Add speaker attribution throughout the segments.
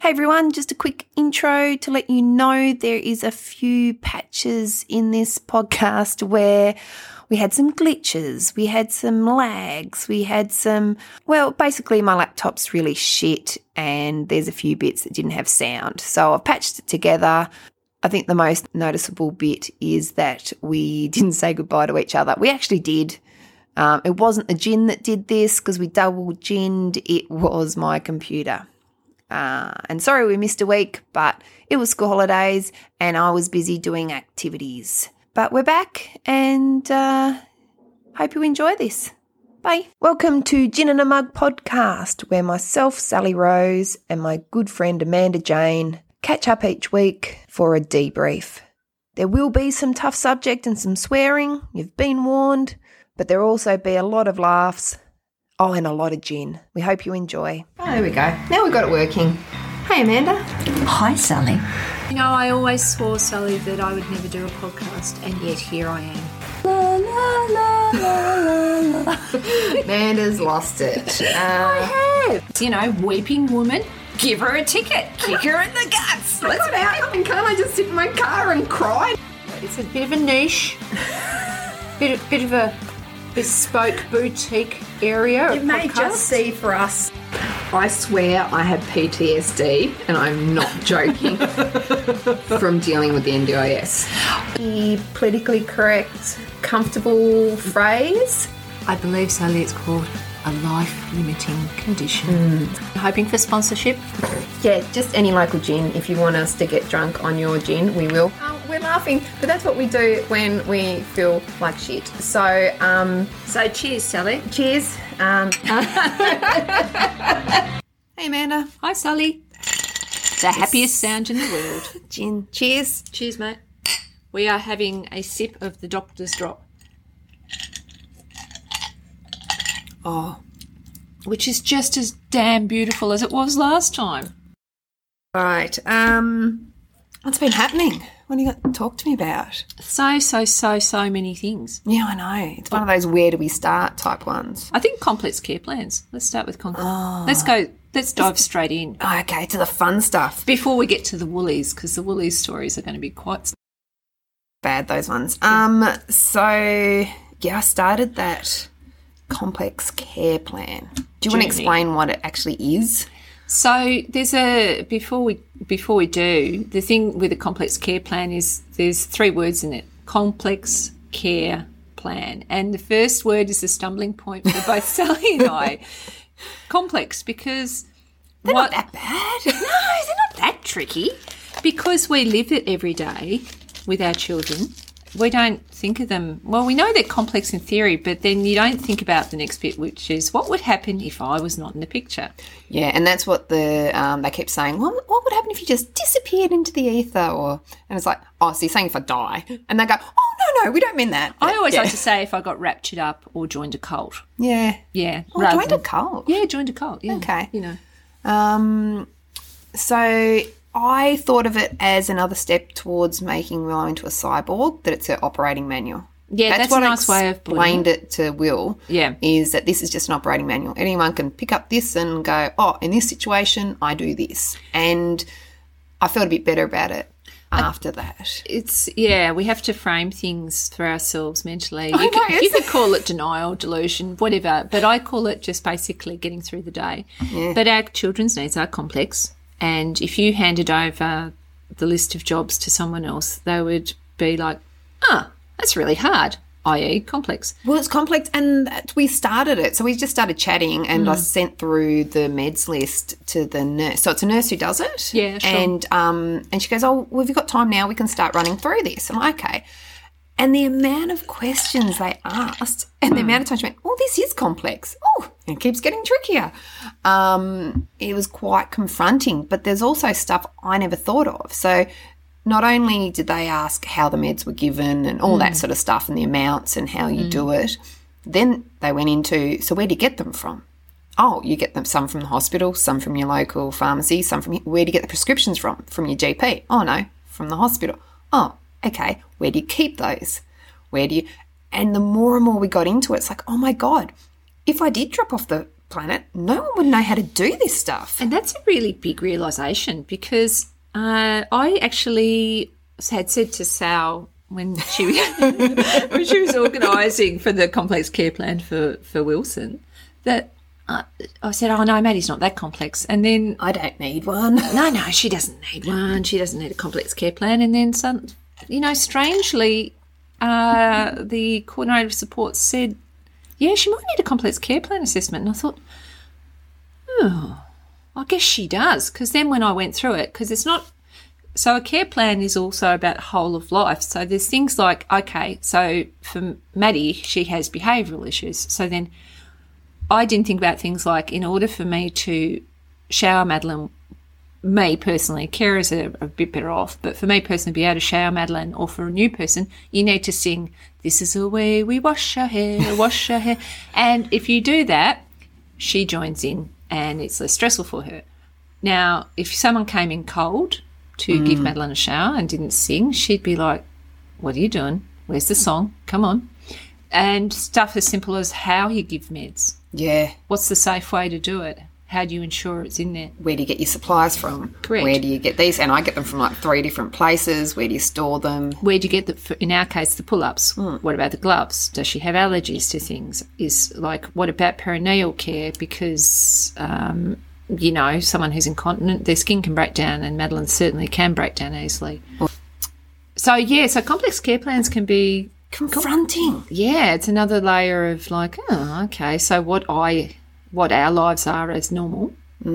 Speaker 1: Hey everyone, just a quick intro to let you know there is a few patches in this podcast where we had some glitches, we had some lags, basically my laptop's really shit and there's a few bits that didn't have sound. So I've patched it together. I think the most noticeable bit is that we didn't say goodbye to each other. We actually did. It wasn't the gin that did this because we double ginned. It was my computer. And sorry we missed a week, but it was school holidays and I was busy doing activities. But we're back and hope you enjoy this. Bye. Welcome to Gin and a Mug podcast, where myself, Sally Rose, and my good friend Amanda Jane catch up each week for a debrief. There will be some tough subject and some swearing, you've been warned, but there will also be a lot of laughs. Oh, and a lot of gin. We hope you enjoy. Oh, there we go. Now we've got it working. Hey, Amanda.
Speaker 2: Hi, Sally.
Speaker 3: You know, I always swore, Sally, that I would never do a podcast, and yet here I am.
Speaker 2: La, la, la, la, la, la.
Speaker 1: Amanda's lost it.
Speaker 3: I have. You know, weeping woman, give her a ticket, kick her in the guts.
Speaker 1: Let's out. Can't I just sit in my car and cry?
Speaker 3: It's a bit of a niche, bit of a bespoke boutique area.
Speaker 1: You may just see for us. I swear I have PTSD, and I'm not joking, from dealing with the NDIS. The politically correct, comfortable phrase?
Speaker 3: I believe, Sally, it's called a life-limiting condition. Hoping for sponsorship?
Speaker 1: Yeah, just any local gin. If you want us to get drunk on your gin, we will. We're laughing, but that's what we do when we feel like shit. So
Speaker 3: cheers, Sally.
Speaker 1: Cheers. Hey, Amanda.
Speaker 3: Hi, Sally. The happiest sound in the world.
Speaker 1: Gin. Cheers.
Speaker 3: Cheers, mate. We are having a sip of the Doctor's Drop.
Speaker 1: Oh.
Speaker 3: Which is just as damn beautiful as it was last time.
Speaker 1: All right. What's been happening? What do you got to talk to me about?
Speaker 3: So many things.
Speaker 1: Yeah, I know. It's one of those where do we start type ones.
Speaker 3: I think complex care plans. Let's start with complex. Oh. Let's dive straight in.
Speaker 1: Oh, okay, to the fun stuff.
Speaker 3: Before we get to the Woolies, because the Woolies stories are going to be quite
Speaker 1: bad, those ones. I started that complex care plan. Do you want to explain what it actually is?
Speaker 3: So before we do, the thing with a complex care plan is there's 3 words in it: complex care plan. And the first word is the stumbling point for both Sally and I. Complex, because
Speaker 1: they're not that bad.
Speaker 3: No, they're not that tricky. Because we live it every day with our children, we don't think of them. Well, we know they're complex in theory, but then you don't think about the next bit, which is what would happen if I was not in the picture.
Speaker 1: Yeah, and that's what they keep saying. Well, what would happen if you just disappeared into the ether? And it's like, oh, so you're saying if I die? And they go, oh, no, we don't mean that.
Speaker 3: But, I always like to say if I got raptured up or joined a cult.
Speaker 1: Yeah.
Speaker 3: Yeah.
Speaker 1: Oh, joined a cult?
Speaker 3: Yeah, joined a cult. Yeah.
Speaker 1: Okay.
Speaker 3: You know.
Speaker 1: So I thought of it as another step towards making Willow into a cyborg, that it's her operating manual.
Speaker 3: Yeah, that's
Speaker 1: what
Speaker 3: a nice way of
Speaker 1: explained it to Will.
Speaker 3: Yeah.
Speaker 1: Is that this is just an operating manual. Anyone can pick up this and go, oh, in this situation, I do this. And I felt a bit better about it after that.
Speaker 3: We have to frame things for ourselves mentally. You could call it denial, delusion, whatever, but I call it just basically getting through the day.
Speaker 1: Yeah.
Speaker 3: But our children's needs are complex, and if you handed over the list of jobs to someone else, they would be like, that's really hard, i.e. complex.
Speaker 1: Well, it's complex, and we started it. So we just started chatting, and I sent through the meds list to the nurse. So it's a nurse who does it.
Speaker 3: Yeah, sure.
Speaker 1: And she goes, oh, well, have you got time now? We can start running through this. I'm like, okay. And the amount of questions they asked and the amount of time she went, oh, this is complex. Oh, it keeps getting trickier. It was quite confronting, but there's also stuff I never thought of. So not only did they ask how the meds were given and all that sort of stuff and the amounts and how you do it, then they went into, so where do you get them from? Oh, you get them some from the hospital, some from your local pharmacy, some from, where do you get the prescriptions from? From your GP? Oh, no, from the hospital. Oh, okay, where do you keep those? And the more and more we got into it, it's like, oh my God, if I did drop off the
Speaker 2: planet, no one would know how to do this stuff.
Speaker 3: And that's a really big realisation, because I actually had said to Sal when she was organising for the complex care plan for Wilson that I said, oh, no, Maddie's not that complex. And then...
Speaker 2: I don't need one.
Speaker 3: No, she doesn't need one. She doesn't need a complex care plan. And then, strangely, the coordinator of support said, yeah, she might need a complex care plan assessment. And I thought, oh, I guess she does. Because then when I went through it, because it's not... So a care plan is also about whole of life. So there's things like, okay, so for Maddie, she has behavioural issues. So then I didn't think about things like, in order for me to shower Madeline, me personally, carers are a bit better off, but for me personally, be able to shower Madeline, or for a new person, you need to sing, this is the way we wash our hair, wash our hair. And if you do that, she joins in and it's less stressful for her. Now, if someone came in cold to give Madeline a shower and didn't sing, she'd be like, what are you doing? Where's the song? Come on. And stuff as simple as how you give meds.
Speaker 2: Yeah.
Speaker 3: What's the safe way to do it? How do you ensure it's in there?
Speaker 2: Where do you get your supplies from?
Speaker 3: Correct.
Speaker 2: Where do you get these? And I get them from like 3 different places. Where do you store them?
Speaker 3: Where do you get, in our case, the pull-ups? What about the gloves? Does she have allergies to things? What about perineal care? Because... someone who's incontinent, their skin can break down, and Madeline certainly can break down easily. So complex care plans can be...
Speaker 2: confronting.
Speaker 3: Yeah, it's another layer of like, oh, okay, so what our lives are as normal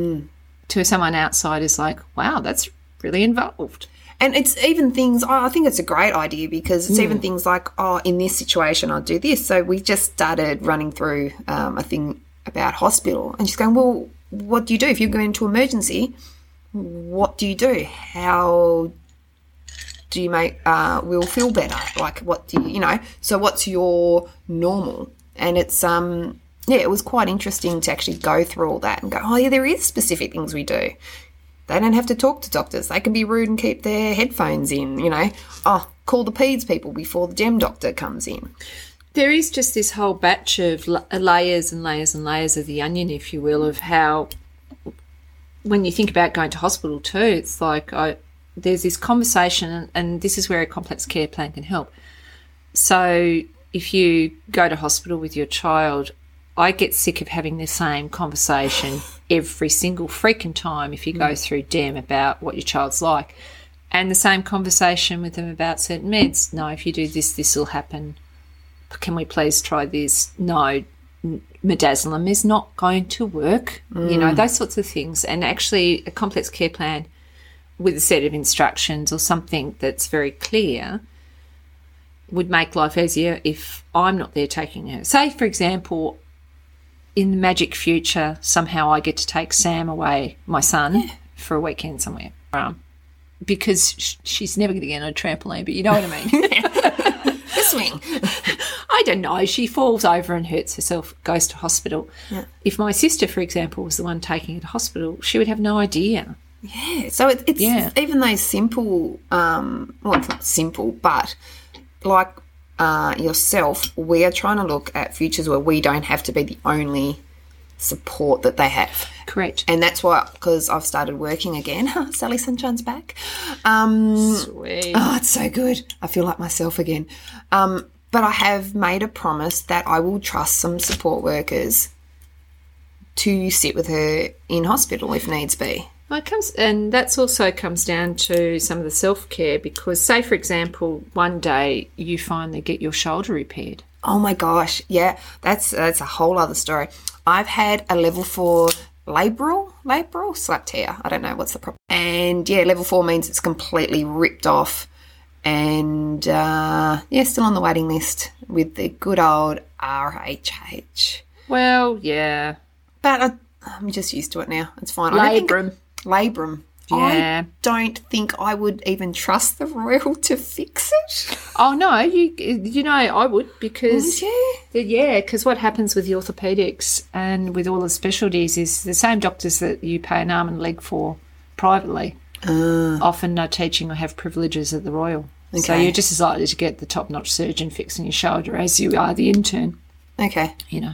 Speaker 3: to someone outside is like, wow, that's really involved.
Speaker 2: And it's even things, I think it's a great idea, because it's even things like, oh, in this situation, I'll do this. So we just started running through a thing about hospital, and she's going, well, what do you do if you go into emergency? What do you do? How do you make Will feel better? Like, what do you so what's your normal? And it's it was quite interesting to actually go through all that and go, oh yeah, there is specific things we do. They don't have to talk to doctors. They can be rude and keep their headphones in, call the peds people before the gem doctor comes in.
Speaker 3: There is just this whole batch of layers and layers and layers of the onion, if you will, of how, when you think about going to hospital too, it's like there's this conversation, and this is where a complex care plan can help. So if you go to hospital with your child, I get sick of having the same conversation every single freaking time if you go through DEM about what your child's like. And the same conversation with them about certain meds. No, if you do this, this will happen. Can we please try this? No, midazolam is not going to work. Those sorts of things. And actually a complex care plan with a set of instructions or something that's very clear would make life easier if I'm not there taking her. Say, for example, in the magic future, somehow I get to take Sam away, my son, for a weekend somewhere. Because she's never going to get on a trampoline, but you know what I mean.
Speaker 2: Swing.
Speaker 3: I don't know. She falls over and hurts herself, goes to hospital. Yeah. If my sister, for example, was the one taking her to hospital, she would have no idea.
Speaker 2: Yeah. So it's even those simple, well, it's not simple, but like yourself, we are trying to look at futures where we don't have to be the only support that they have.
Speaker 3: Correct.
Speaker 2: And that's why, because I've started working again. Sally Sunshine's back.
Speaker 3: Sweet.
Speaker 2: Oh, it's so good. I feel like myself again. But I have made a promise that I will trust some support workers to sit with her in hospital if needs be.
Speaker 3: Well, and that's also comes down to some of the self-care, because say, for example, one day you finally get your shoulder repaired.
Speaker 2: Oh, my gosh. Yeah, that's a whole other story. I've had a level 4 labral slap tear. I don't know what's the problem. And, yeah, level 4 means it's completely ripped off. And, still on the waiting list with the good old RHH.
Speaker 3: Well, yeah.
Speaker 2: But I'm just used to it now. It's fine. Labrum.
Speaker 3: Yeah.
Speaker 2: I don't think I would even trust the Royal to fix it.
Speaker 3: Oh, no, I would, because...
Speaker 2: Would you?
Speaker 3: Yeah, because what happens with the orthopaedics and with all the specialties is the same doctors that you pay an arm and leg for privately often are teaching or have privileges at the Royal. Okay. So you're just as likely to get the top-notch surgeon fixing your shoulder as you are the intern.
Speaker 2: Okay.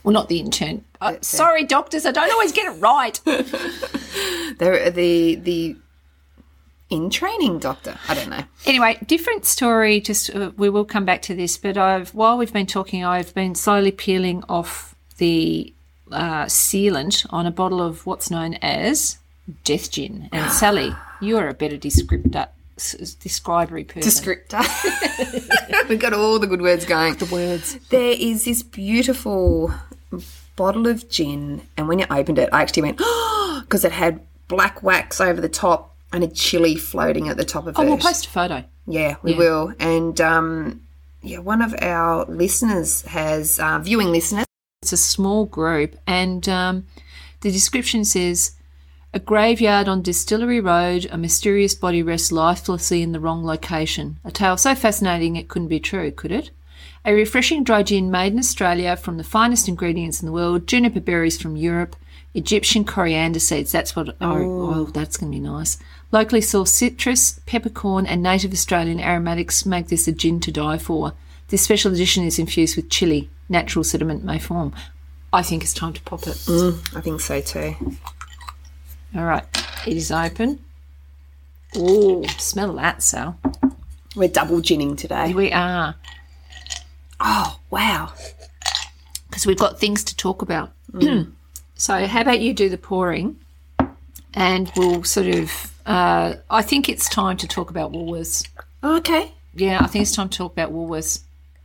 Speaker 3: Well, not the intern. Sorry, doctors, I don't always get it right.
Speaker 2: They're the in-training doctor. I don't know.
Speaker 3: Anyway, different story. Just we will come back to this, but while we've been talking, I've been slowly peeling off the sealant on a bottle of what's known as Death Gin. And Sally, you are a better describery person.
Speaker 2: Descriptor. We've got all the good words going.
Speaker 3: The words.
Speaker 2: There is this beautiful bottle of gin, and when you opened it, I actually went, oh, because it had black wax over the top and a chili floating at the top of it.
Speaker 3: Oh, we'll post a photo.
Speaker 2: Yeah, we will. And, one of our listeners has, viewing listeners.
Speaker 3: It's a small group, and the description says, a graveyard on Distillery Road, a mysterious body rests lifelessly in the wrong location. A tale so fascinating it couldn't be true, could it? A refreshing dry gin made in Australia from the finest ingredients in the world, juniper berries from Europe, Egyptian coriander seeds, that's what, that's going to be nice. Locally sourced citrus, peppercorn and native Australian aromatics make this a gin to die for. This special edition is infused with chili. Natural sediment may form. I think it's time to pop it.
Speaker 2: I think so too.
Speaker 3: All right, it is open. Oh, smell that, Sal.
Speaker 2: We're double ginning today.
Speaker 3: We are.
Speaker 2: Oh, wow.
Speaker 3: Because we've got things to talk about. So how about you do the pouring and we'll sort of, I think it's time to talk about Woolworths.
Speaker 2: Okay.
Speaker 3: Yeah, I think it's time to talk about Woolworths.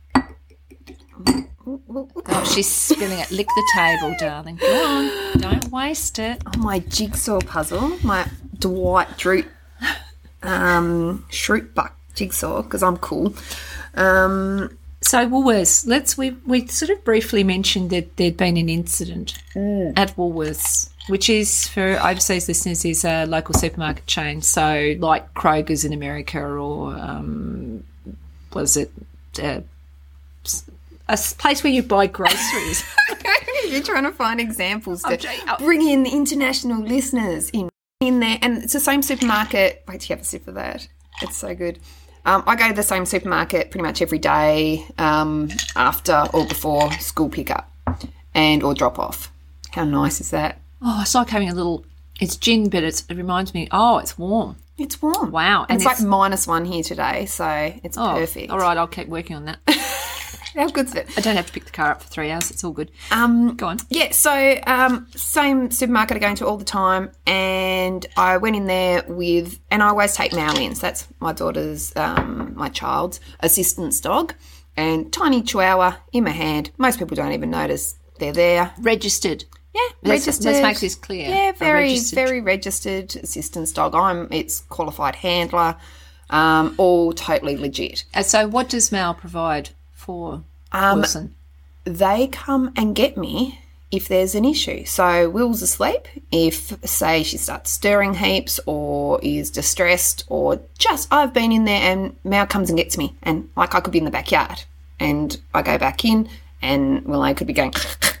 Speaker 3: Oh, she's spilling it. Lick the table, darling. Go on. Don't waste it.
Speaker 2: Oh, my jigsaw puzzle, my Dwight Schrute Buck jigsaw, because I'm cool.
Speaker 3: So Woolworths, we sort of briefly mentioned that there'd been an incident at Woolworths, which is, for overseas listeners, is a local supermarket chain. So like Kroger's in America, or was it a place where you buy groceries?
Speaker 2: You're trying to find examples to bring in international listeners in there. And it's the same supermarket. Wait till you have a sip of that. It's so good. I go to the same supermarket pretty much every day after or before school pickup or drop off. How nice is that?
Speaker 3: Oh, it's like having it's gin, but it reminds me, it's warm.
Speaker 2: It's warm.
Speaker 3: Wow.
Speaker 2: And it's like -1 here today, so it's perfect.
Speaker 3: All right, I'll keep working on that.
Speaker 2: How good's it?
Speaker 3: I don't have to pick the car up for 3 hours. It's all good. Go on.
Speaker 2: Yeah, so same supermarket I go into all the time, and I went in there and I always take Mal-ins. That's my daughter's, my child's assistance dog, and tiny Chihuahua in my hand. Most people don't even notice they're there.
Speaker 3: Registered.
Speaker 2: Yeah, registered.
Speaker 3: Let's make this clear.
Speaker 2: Yeah, very registered assistance dog. It's qualified handler, all totally legit.
Speaker 3: So what does Mal provide for Wilson?
Speaker 2: They come and get me if there's an issue. So Will's asleep. If, say, she starts stirring heaps or is distressed, or just I've been in there and Mal comes and gets me, and I could be in the backyard and I go back in and Willow could be going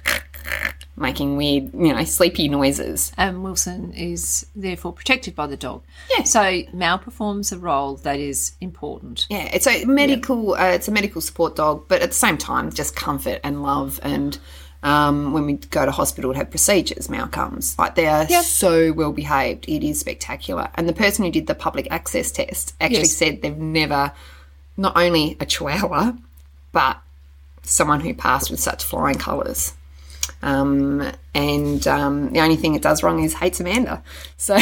Speaker 2: making weird, sleepy noises.
Speaker 3: And Wilson is therefore protected by the dog.
Speaker 2: Yeah.
Speaker 3: So Mal performs a role that is important.
Speaker 2: Yeah, it's a medical it's a medical support dog, but at the same time, just comfort and love. And when we go to hospital to have procedures, Mal comes. They are so well behaved. It is spectacular. And the person who did the public access test actually said they've never, not only a Chihuahua, but someone who passed with such flying colours. The only thing it does wrong is hates Amanda. So,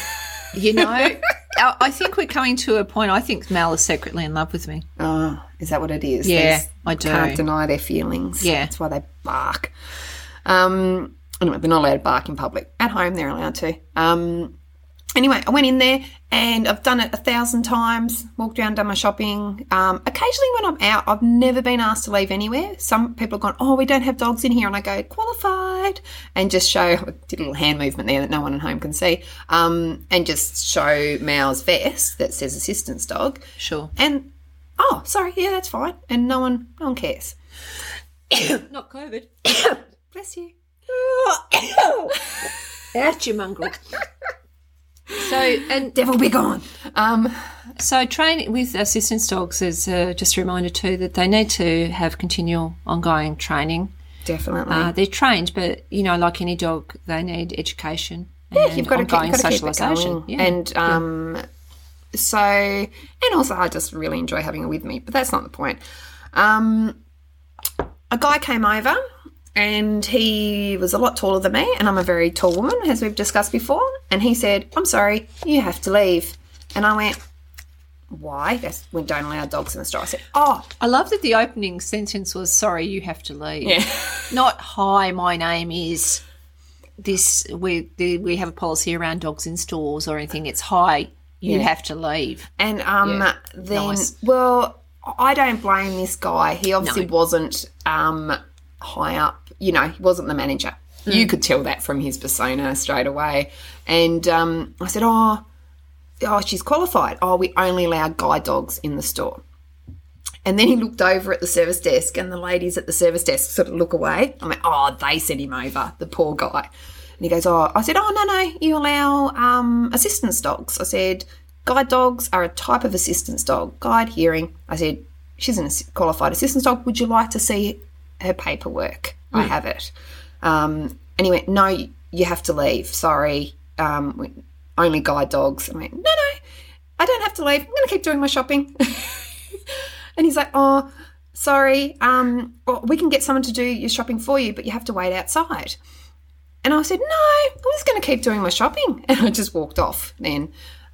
Speaker 3: I think we're coming to a point. I think Mal is secretly in love with me.
Speaker 2: Oh, is that what it is?
Speaker 3: Yeah, I do.
Speaker 2: Can't deny their feelings.
Speaker 3: Yeah.
Speaker 2: That's why they bark. Anyway, they're not allowed to bark in public. At home, they're allowed to. Anyway, I went in there and I've done it 1,000 times, walked around, done my shopping. Occasionally when I'm out, I've never been asked to leave anywhere. Some people have gone, oh, we don't have dogs in here. And I go, qualified, and just show, I did a little hand movement there that no one at home can see, and just show Mal's vest that says assistance dog.
Speaker 3: Sure.
Speaker 2: And, sorry, yeah, that's fine. And no one cares.
Speaker 3: Not COVID.
Speaker 2: Bless you.
Speaker 3: Ouch, you mongrel. And
Speaker 2: devil be gone.
Speaker 3: So training with assistance dogs is just a reminder too that they need to have continual ongoing training
Speaker 2: Definitely.
Speaker 3: They're trained, but, you know, like any dog, they need education.
Speaker 2: Yeah,
Speaker 3: and
Speaker 2: you've got to keep it
Speaker 3: socialisation.
Speaker 2: going. And so, and also I just really enjoy having it with me, but that's not the point. A guy came over and he was a lot taller than me, and I'm a very tall woman, as we've discussed before, and he said, "I'm sorry, you have to leave." And I went, "Why?" That's we don't allow dogs in the store. I said, "Oh."
Speaker 3: I love that the opening sentence was, "Sorry, you have to leave."
Speaker 2: Yeah.
Speaker 3: Not, "Hi, my name is this." We have a policy around dogs in stores or anything. It's, "Hi, you have to leave."
Speaker 2: And then,
Speaker 3: nice.
Speaker 2: well, I don't blame this guy. He obviously wasn't high up. You know, he wasn't the manager. You could tell that from his persona straight away. And I said, oh, she's qualified. Oh, we only allow guide dogs in the store. And then he looked over at the service desk, and the ladies at the service desk sort of look away. I'm like, oh, they sent him over, the poor guy. And he goes, oh, I said, oh, no, you allow assistance dogs. I said, guide dogs are a type of assistance dog, guide hearing. I said, she's a qualified assistance dog. Would you like to see her paperwork? I have it. And he went, no, you have to leave. Sorry, only guide dogs. I went, no, I don't have to leave. I'm going to keep doing my shopping. And he's like, oh, sorry, well, we can get someone to do your shopping for you, but you have to wait outside. And I said, no, I'm just going to keep doing my shopping. And I just walked off then.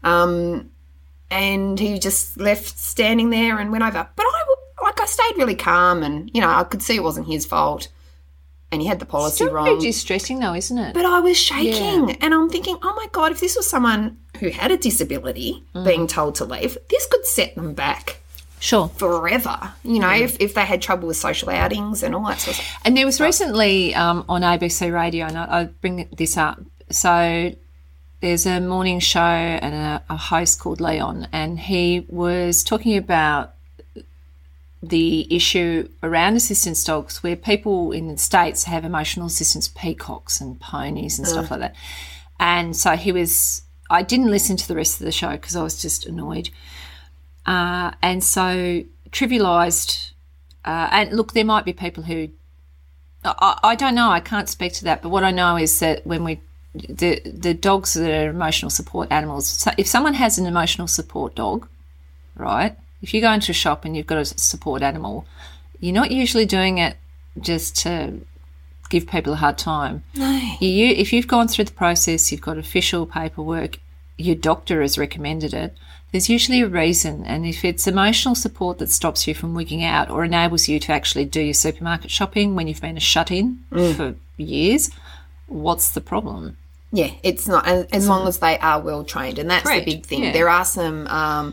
Speaker 2: And he just left standing there and went over. But I stayed really calm, and, you know, I could see it wasn't his fault. And he had the policy
Speaker 3: Still
Speaker 2: wrong.
Speaker 3: very distressing though, isn't it?
Speaker 2: But I was shaking, and I'm thinking, oh, my God, if this was someone who had a disability being told to leave, this could set them back.
Speaker 3: Sure.
Speaker 2: Forever, you know, if they had trouble with social outings and all that sort of stuff.
Speaker 3: And there was recently on ABC Radio, and I bring this up, so there's a morning show and a host called Leon, and he was talking about the issue around assistance dogs where people in the States have emotional assistance peacocks and ponies and stuff like that. And so I didn't listen to the rest of the show because I was just annoyed. And so trivialised, and look, there might be people who, I don't know, I can't speak to that, but what I know is that when the dogs that are emotional support animals, so if someone has an emotional support dog, right, if you go into a shop and you've got a support animal, you're not usually doing it just to give people a hard time.
Speaker 2: No.
Speaker 3: If you've gone through the process, you've got official paperwork, your doctor has recommended it, there's usually a reason. And if it's emotional support that stops you from wigging out or enables you to actually do your supermarket shopping when you've been a shut-in for years, what's the problem?
Speaker 2: Yeah, it's not, as long as they are well trained, and that's
Speaker 3: Correct.
Speaker 2: the big thing.
Speaker 3: Yeah.
Speaker 2: There are some,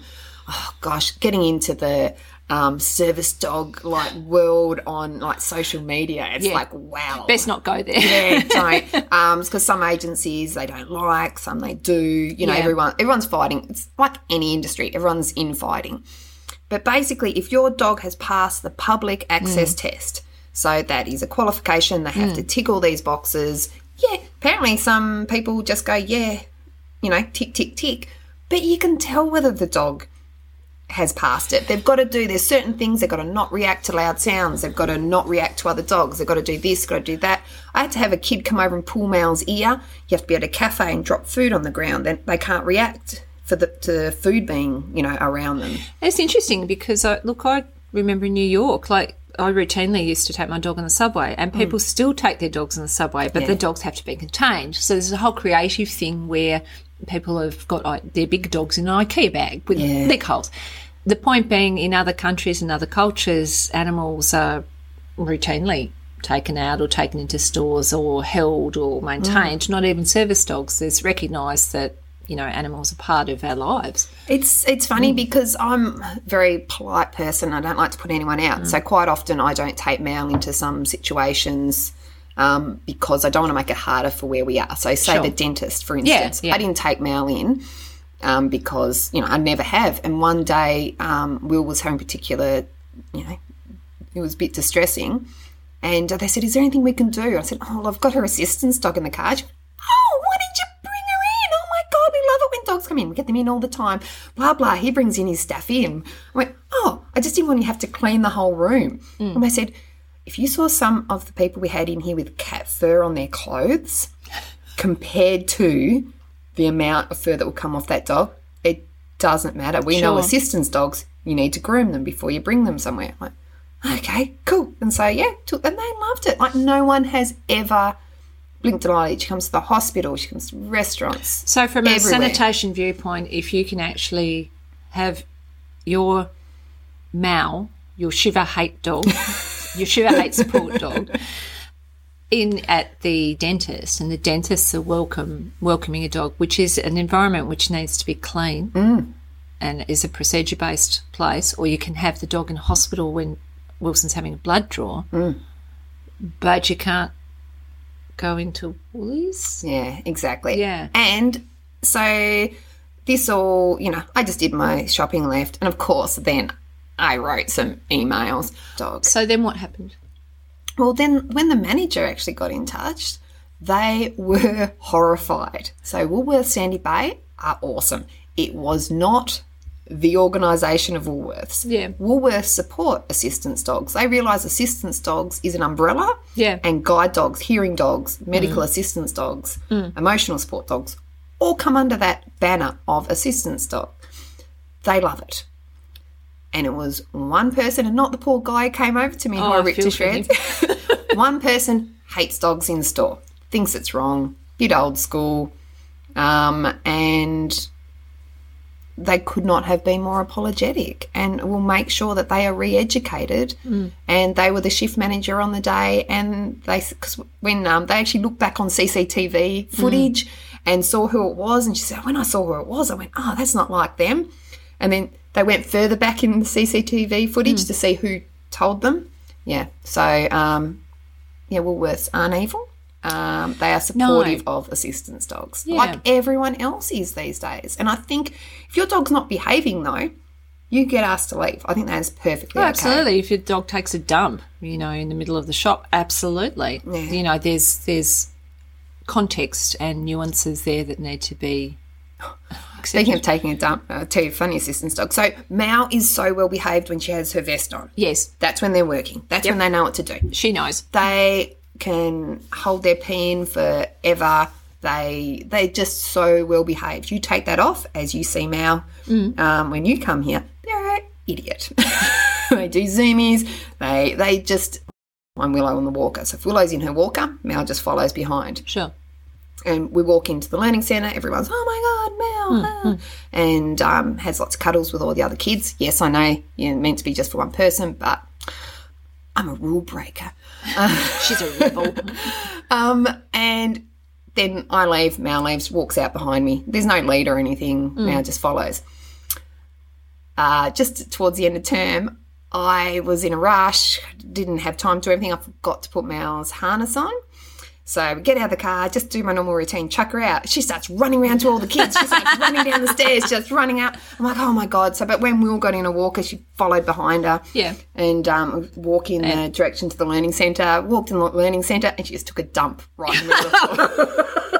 Speaker 2: getting into the service dog world on social media. It's like, wow,
Speaker 3: Best not go there.
Speaker 2: yeah, don't. Because some agencies they don't like, some they do. You know, everyone's fighting. It's like any industry, everyone's infighting. But basically, if your dog has passed the public access test, so that is a qualification, they have to tick all these boxes. Yeah, apparently some people just go, yeah, you know, tick, tick, tick. But you can tell whether the dog has passed it. They've got to do, there's certain things, they've got to not react to loud sounds, they've got to not react to other dogs, they've got to do this, got to do that. I had to have a kid come over and pull Mal's ear. You have to be at a cafe and drop food on the ground, then they can't react to food being, you know, around them.
Speaker 3: It's interesting because, I remember in New York, I routinely used to take my dog on the subway, and people still take their dogs on the subway, but the dogs have to be contained. So there's a whole creative thing where people have got their big dogs in an IKEA bag with leg holes. The point being, in other countries and other cultures, animals are routinely taken out or taken into stores or held or maintained. Not even service dogs. There's recognised that, you know, animals are part of our lives.
Speaker 2: It's funny because I'm a very polite person. I don't like to put anyone out. So quite often I don't take Mal into some situations because I don't want to make it harder for where we are. So say the dentist, for instance. I didn't take Mal in because, you know, I never have. And one day Will was having particular, you know, it was a bit distressing. And they said, is there anything we can do? I said, oh, I've got her assistance dog in the car. She went, oh, why did you bring her in? Oh, my God, we love it when dogs come in. We get them in all the time. Blah, blah. He brings in his staffy. And I went, oh, I just didn't want you to have to clean the whole room. And they said, if you saw some of the people we had in here with cat fur on their clothes compared to the amount of fur that will come off that dog, it doesn't matter. We know assistance dogs, you need to groom them before you bring them somewhere. Like, okay, cool. And so, yeah, and they loved it. Like, no one has ever blinked an eye. She comes to the hospital, she comes to restaurants.
Speaker 3: So from a
Speaker 2: everywhere.
Speaker 3: sanitation viewpoint, if you can actually have your Mal, your Shiva hate dog, your Shiva hate support dog, in at the dentist, and the dentists are welcoming a dog, which is an environment which needs to be clean and is a procedure-based place, or you can have the dog in hospital when Wilson's having a blood draw, but you can't go into Woolies.
Speaker 2: Yeah, exactly.
Speaker 3: Yeah.
Speaker 2: And so this all, I just did my shopping left, and of course then I wrote some emails. Dogs.
Speaker 3: So then what happened?
Speaker 2: Well, then when the manager actually got in touch, they were horrified. So Woolworths Sandy Bay are awesome. It was not the organisation of Woolworths.
Speaker 3: Yeah.
Speaker 2: Woolworths support assistance dogs. They realise assistance dogs is an umbrella.
Speaker 3: Yeah.
Speaker 2: And guide dogs, hearing dogs, medical assistance dogs, emotional support dogs, all come under that banner of assistance dog. They love it. And it was one person, and not the poor guy who came over to me who I ripped to shreds. One person hates dogs in the store, thinks it's wrong, bit old school, and they could not have been more apologetic, and will make sure that they are re-educated. And they were the shift manager on the day, and because when they actually looked back on CCTV footage and saw who it was, and she said, when I saw who it was, I went, oh, that's not like them. And then they went further back in the CCTV footage to see who told them. Yeah. So, Woolworths aren't evil. They are supportive of assistance dogs, like everyone else is these days. And I think if your dog's not behaving, though, you get asked to leave. I think that is perfectly okay.
Speaker 3: Absolutely. If your dog takes a dump, in the middle of the shop, absolutely.
Speaker 2: Yeah.
Speaker 3: There's context and nuances there that need to be
Speaker 2: Speaking of taking a dump, I'll tell you a funny assistance dog. So Mal is so well behaved when she has her vest on.
Speaker 3: Yes.
Speaker 2: That's when they're working. That's when they know what to do.
Speaker 3: She knows.
Speaker 2: They can hold their pee in forever. They're just so well behaved. You take that off, as you see Mal when you come here, they're an idiot. They do zoomies. They just... I'm Willow on the walker. So if Willow's in her walker, Mal just follows behind.
Speaker 3: Sure.
Speaker 2: And we walk into the learning centre, everyone's, oh, my God, Mal. And has lots of cuddles with all the other kids. Yes, I know you're meant to be just for one person, but I'm a rule breaker.
Speaker 3: She's a rebel.
Speaker 2: And then I leave, Mal leaves, walks out behind me. There's no lead or anything. Mal just follows. Just towards the end of term, I was in a rush, didn't have time to do everything. I forgot to put Mal's harness on. So we get out of the car, just do my normal routine, chuck her out. She starts running around to all the kids. She starts running down the stairs, just running out. I'm like, oh, my God. So, but when Will got in a walker, she followed behind her.
Speaker 3: Yeah.
Speaker 2: And walk in the direction to the learning centre, walked in the learning centre, and she just took a dump right in the middle of the floor.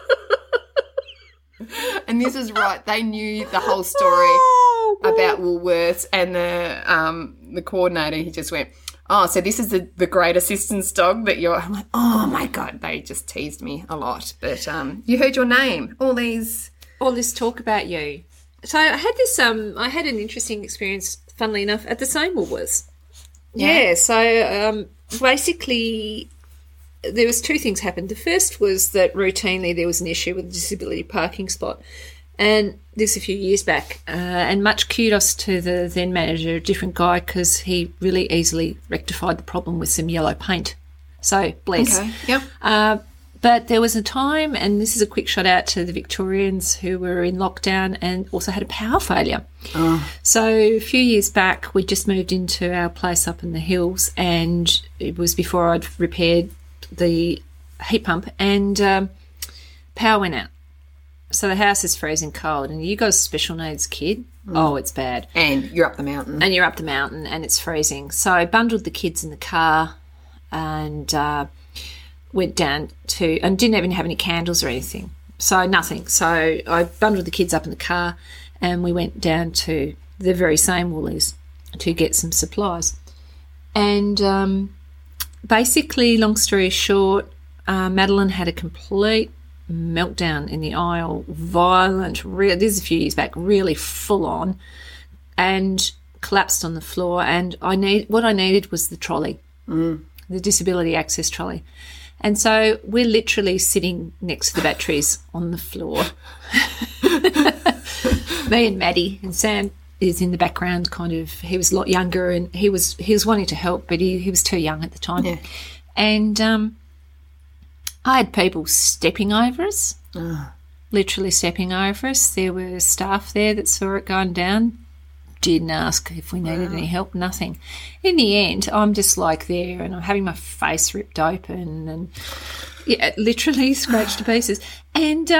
Speaker 2: And this is right. They knew the whole story about Woolworths, and the coordinator, he just went, oh, so this is the great assistance dog that you're... I'm like, oh, my God, they just teased me a lot. But you heard your name, all this
Speaker 3: talk about you. So I had this, I had an interesting experience, funnily enough, at the same Woolworths. Yeah, so basically there was two things happened. The first was that routinely there was an issue with a disability parking spot. And this a few years back, and much kudos to the then manager, a different guy, because he really easily rectified the problem with some yellow paint. So, bless.
Speaker 2: Okay, yep.
Speaker 3: But there was a time, and this is a quick shout out to the Victorians who were in lockdown and also had a power failure. Oh. So a few years back, we just moved into our place up in the hills, and it was before I'd repaired the heat pump, and power went out. So the house is freezing cold, and you got a special needs kid. Oh, it's bad.
Speaker 2: And you're up the mountain.
Speaker 3: And it's freezing. So I bundled the kids in the car and went down to, and didn't even have any candles or anything. So nothing. So I bundled the kids up in the car, and we went down to the very same Woolies to get some supplies. And basically, long story short, Madeline had a complete meltdown in the aisle, violent, this is a few years back, really full on, and collapsed on the floor. And what I needed was the trolley, the disability access trolley. And so we're literally sitting next to the batteries on the floor. Me and Maddie, and Sam is in the background, kind of. He was a lot younger, and he was wanting to help, but he was too young at the time.
Speaker 2: Yeah.
Speaker 3: And I had people stepping over us, literally stepping over us. There were staff there that saw it going down, didn't ask if we needed any help, nothing. In the end, I'm just like there, and I'm having my face ripped open and literally scratched to pieces. And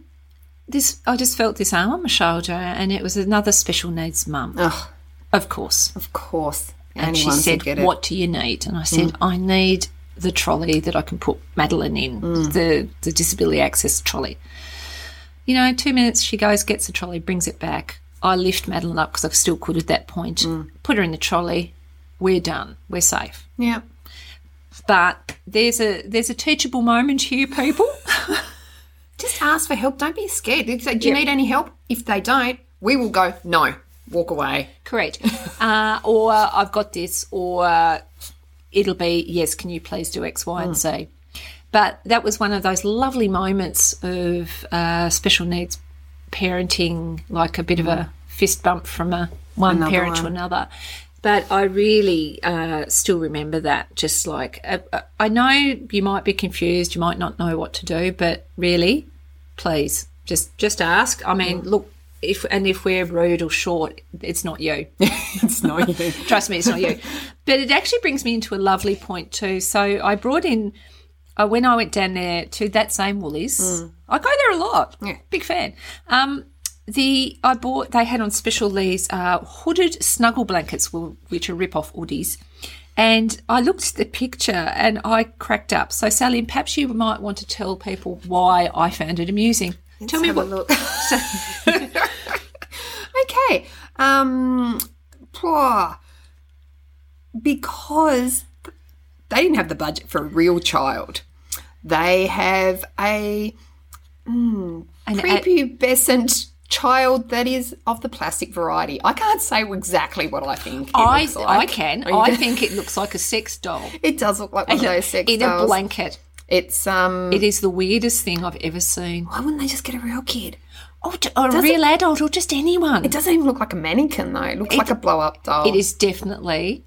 Speaker 3: I just felt this arm on my shoulder, and it was another special needs mum.
Speaker 2: Oh,
Speaker 3: of course.
Speaker 2: of course.
Speaker 3: And she said, "What do you need?" And I said, "I need the trolley that I can put Madeline in, the disability access trolley." 2 minutes, she goes, gets the trolley, brings it back. I lift Madeline up because I still could at that point, put her in the trolley. We're done. We're safe.
Speaker 2: Yeah.
Speaker 3: But there's a teachable moment here, people.
Speaker 2: Just ask for help. Don't be scared. They say, do you need any help? If they don't, we will go, no, walk away.
Speaker 3: Correct. Or I've got this, or it'll be, yes, can you please do X, Y, and Z. But that was one of those lovely moments of special needs parenting, like a bit of a fist bump from one parent to another. But I really still remember that, just like, I know you might be confused, you might not know what to do, but really, please, just ask. I mean, look, if we're rude or short, it's not you.
Speaker 2: It's not you.
Speaker 3: Trust me, it's not you. But it actually brings me into a lovely point too. So I brought in, when I went down there to that same Woolies, I go there a lot, big fan. They had on special these hooded snuggle blankets, which are rip-off hoodies. And I looked at the picture and I cracked up. So, Sally, perhaps you might want to tell people why I found it amusing. Tell me what.
Speaker 2: Look. Okay. Because they didn't have the budget for a real child. They have a prepubescent child that is of the plastic variety. I can't say exactly what I think it looks like.
Speaker 3: I can. I think it looks like a sex doll.
Speaker 2: It does look like one of those sex dolls.
Speaker 3: In a blanket.
Speaker 2: It's
Speaker 3: It is the weirdest thing I've ever seen.
Speaker 2: Why wouldn't they just get a real kid?
Speaker 3: Or a real adult, or just anyone.
Speaker 2: It doesn't even look like a mannequin though. It looks like a blow-up doll.
Speaker 3: It is definitely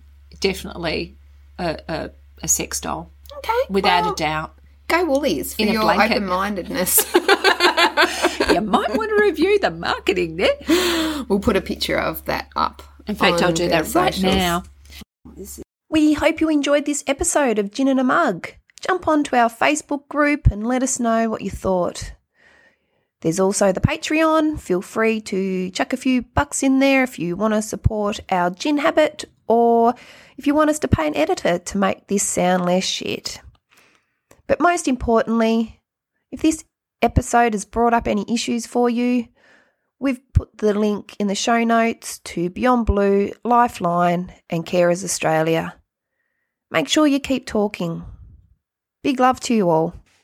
Speaker 3: a sex doll.
Speaker 2: Okay.
Speaker 3: Without a doubt.
Speaker 2: Go Woolies for your open-mindedness.
Speaker 3: You might want to review the marketing there.
Speaker 2: We'll put a picture of that up.
Speaker 3: In fact, I'll do that right now.
Speaker 1: We hope you enjoyed this episode of Gin and a Mug. Jump onto our Facebook group and let us know what you thought. There's also the Patreon. Feel free to chuck a few bucks in there if you want to support our gin habit, or if you want us to pay an editor to make this sound less shit. But most importantly, if this episode has brought up any issues for you, we've put the link in the show notes to Beyond Blue, Lifeline and Carers Australia. Make sure you keep talking. Big love to you all.